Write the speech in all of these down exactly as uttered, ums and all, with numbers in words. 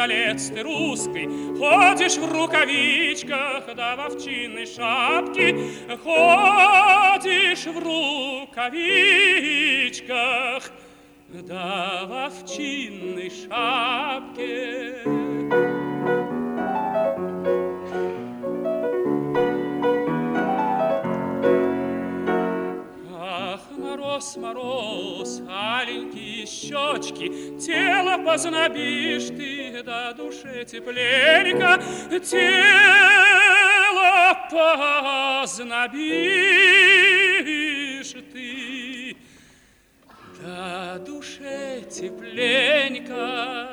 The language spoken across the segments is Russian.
удалец ты русский, ходишь в рукавичках да в овчинной шапке, ходишь в рукавичках да в овчинной шапке. Мороз, мороз, аленькие щечки, тело познобишь ты, да душе тепленько, тело познобишь ты, да душе тепленько.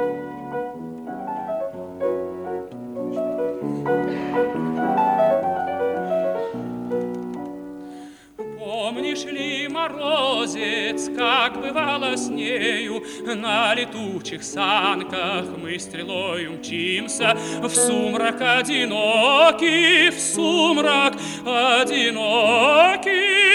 Помнишь ли, морозец, как бывало с нею, на летучих санках мы стрелою мчимся в сумрак одинокий, в сумрак одинокий.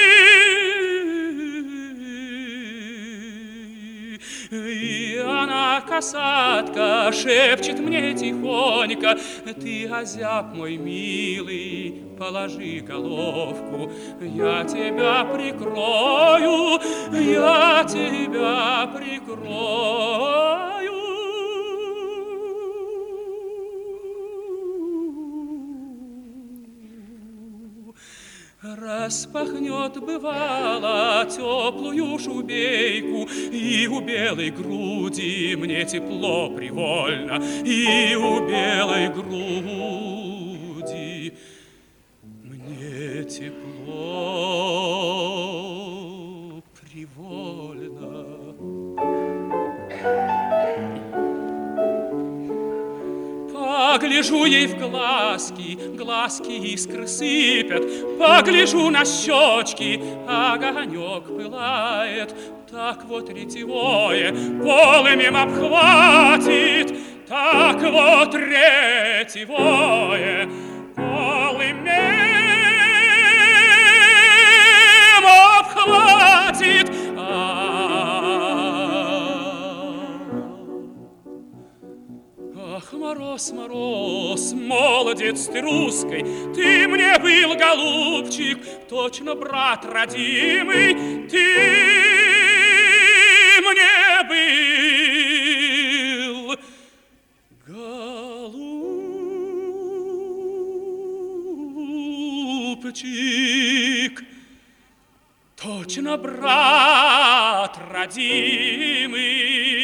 И она, касатка, шепчет мне тихонько: ты, озяб мой милый, положи головку, я тебя прикрою, я тебя прикрою. Распахнет, бывало, теплую шубейку, и у белой груди мне тепло привольно, и у белой груди мне тепло привольно. Погляжу ей в глазки, глазки искры сыпят, погляжу на щечки, огонек пылает. Так вот ретевое полымем обхватит, так вот ретевое полымем обхватит. Ах, мороз, мороз, молодец ты русской, ты мне был, голубчик, точно брат родимый, ты мне был, голубчик, точно брат родимый.